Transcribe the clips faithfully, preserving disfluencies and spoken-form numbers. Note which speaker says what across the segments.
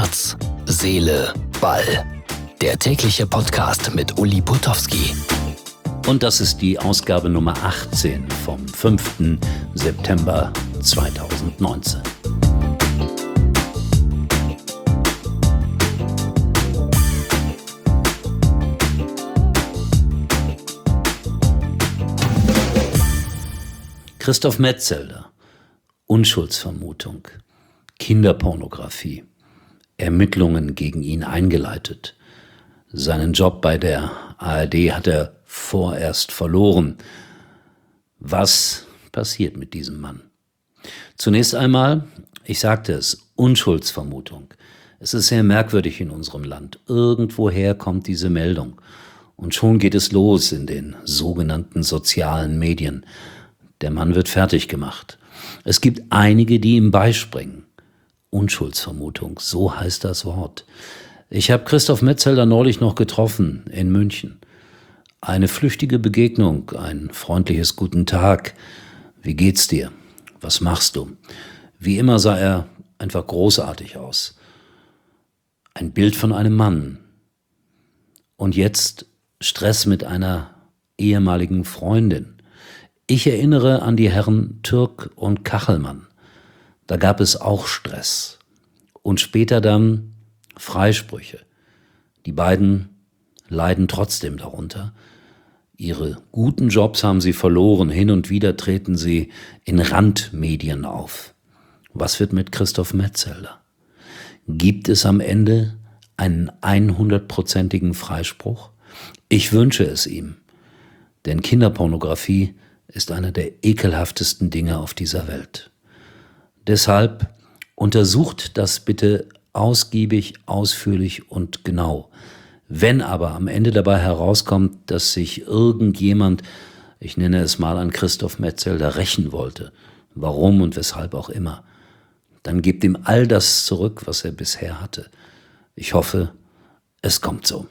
Speaker 1: Herz, Seele, Ball. Der tägliche Podcast mit Uli Putowski.
Speaker 2: Und das ist die Ausgabe Nummer achtzehn vom fünften September zweitausendneunzehn. Christoph Metzelder, Unschuldsvermutung, Kinderpornografie, Ermittlungen gegen ihn eingeleitet. Seinen Job bei der A R D hat er vorerst verloren. Was passiert mit diesem Mann? Zunächst einmal, ich sagte es, Unschuldsvermutung. Es ist sehr merkwürdig in unserem Land. Irgendwoher kommt diese Meldung. Und schon geht es los in den sogenannten sozialen Medien. Der Mann wird fertig gemacht. Es gibt einige, die ihm beispringen. Unschuldsvermutung, so heißt das Wort. Ich habe Christoph Metzelder neulich noch getroffen in München. Eine flüchtige Begegnung, ein freundliches Guten Tag. Wie geht's dir? Was machst du? Wie immer sah er einfach großartig aus. Ein Bild von einem Mann. Und jetzt Stress mit einer ehemaligen Freundin. Ich erinnere an die Herren Türk und Kachelmann. Da gab es auch Stress. Und später dann Freisprüche. Die beiden leiden trotzdem darunter. Ihre guten Jobs haben sie verloren. Hin und wieder treten sie in Randmedien auf. Was wird mit Christoph Metzelder? Gibt es am Ende einen hundertprozentigen Freispruch? Ich wünsche es ihm. Denn Kinderpornografie ist einer der ekelhaftesten Dinge auf dieser Welt. Deshalb untersucht das bitte ausgiebig, ausführlich und genau. Wenn aber am Ende dabei herauskommt, dass sich irgendjemand, ich nenne es mal an Christoph Metzelder, rächen wollte, warum und weshalb auch immer, dann gebt ihm all das zurück, was er bisher hatte. Ich hoffe, es kommt so.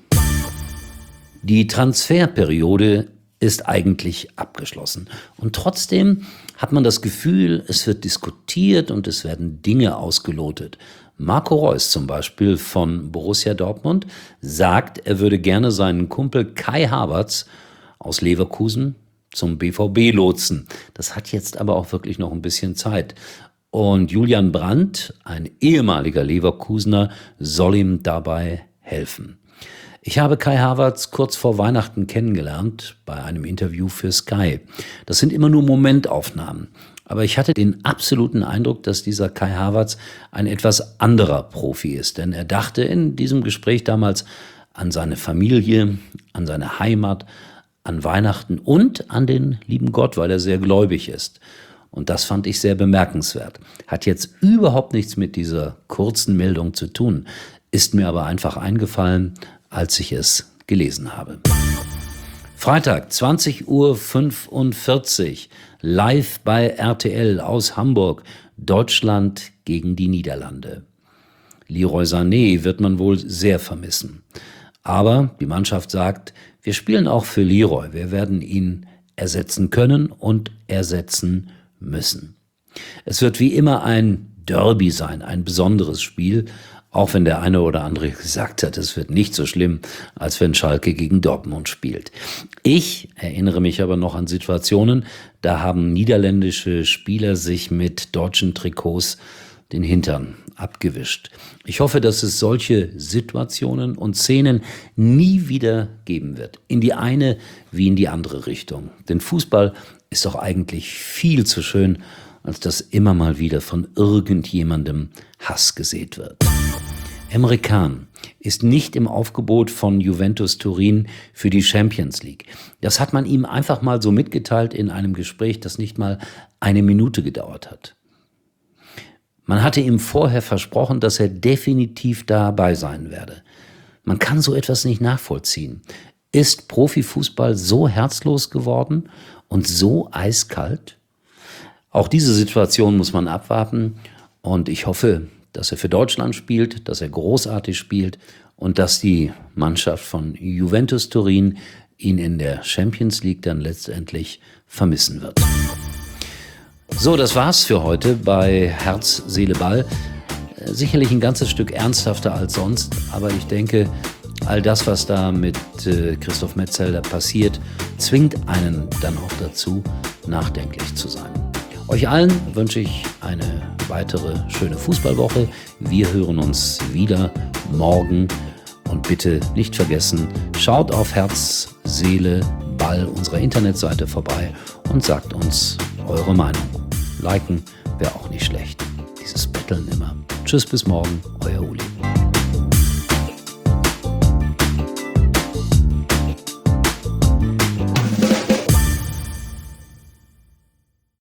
Speaker 2: Die Transferperiode ist eigentlich abgeschlossen. Und trotzdem hat man das Gefühl, es wird diskutiert und es werden Dinge ausgelotet. Marco Reus zum Beispiel von Borussia Dortmund sagt, er würde gerne seinen Kumpel Kai Havertz aus Leverkusen zum B V B lotsen. Das hat jetzt aber auch wirklich noch ein bisschen Zeit. Und Julian Brandt, ein ehemaliger Leverkusener, soll ihm dabei helfen. Ich habe Kai Havertz kurz vor Weihnachten kennengelernt bei einem Interview für Sky. Das sind immer nur Momentaufnahmen. Aber ich hatte den absoluten Eindruck, dass dieser Kai Havertz ein etwas anderer Profi ist. Denn er dachte in diesem Gespräch damals an seine Familie, an seine Heimat, an Weihnachten und an den lieben Gott, weil er sehr gläubig ist. Und das fand ich sehr bemerkenswert. Hat jetzt überhaupt nichts mit dieser kurzen Meldung zu tun, ist mir aber einfach eingefallen, als ich es gelesen habe. Freitag, zwanzig Uhr fünfundvierzig, live bei R T L aus Hamburg, Deutschland gegen die Niederlande. Leroy Sané wird man wohl sehr vermissen. Aber die Mannschaft sagt, wir spielen auch für Leroy. Wir werden ihn ersetzen können und ersetzen müssen. Es wird wie immer ein Derby sein, ein besonderes Spiel, auch wenn der eine oder andere gesagt hat, es wird nicht so schlimm, als wenn Schalke gegen Dortmund spielt. Ich erinnere mich aber noch an Situationen, da haben niederländische Spieler sich mit deutschen Trikots den Hintern abgewischt. Ich hoffe, dass es solche Situationen und Szenen nie wieder geben wird. In die eine wie in die andere Richtung. Denn Fußball ist doch eigentlich viel zu schön, als dass immer mal wieder von irgendjemandem Hass gesät wird. Emre Can ist nicht im Aufgebot von Juventus Turin für die Champions League. Das hat man ihm einfach mal so mitgeteilt in einem Gespräch, das nicht mal eine Minute gedauert hat. Man hatte ihm vorher versprochen, dass er definitiv dabei sein werde. Man kann so etwas nicht nachvollziehen. Ist Profifußball so herzlos geworden und so eiskalt? Auch diese Situation muss man abwarten und ich hoffe, dass er für Deutschland spielt, dass er großartig spielt und dass die Mannschaft von Juventus Turin ihn in der Champions League dann letztendlich vermissen wird. So, das war's für heute bei Herz, Seele, Ball. Sicherlich ein ganzes Stück ernsthafter als sonst, aber ich denke, all das, was da mit äh, Christoph Metzelder passiert, zwingt einen dann auch dazu, nachdenklich zu sein. Euch allen wünsche ich eine weitere schöne Fußballwoche. Wir hören uns wieder morgen. Und bitte nicht vergessen, schaut auf Herz, Seele, Ball unserer Internetseite vorbei und sagt uns eure Meinung. Liken wäre auch nicht schlecht. Dieses Betteln immer. Tschüss, bis morgen, euer Uli.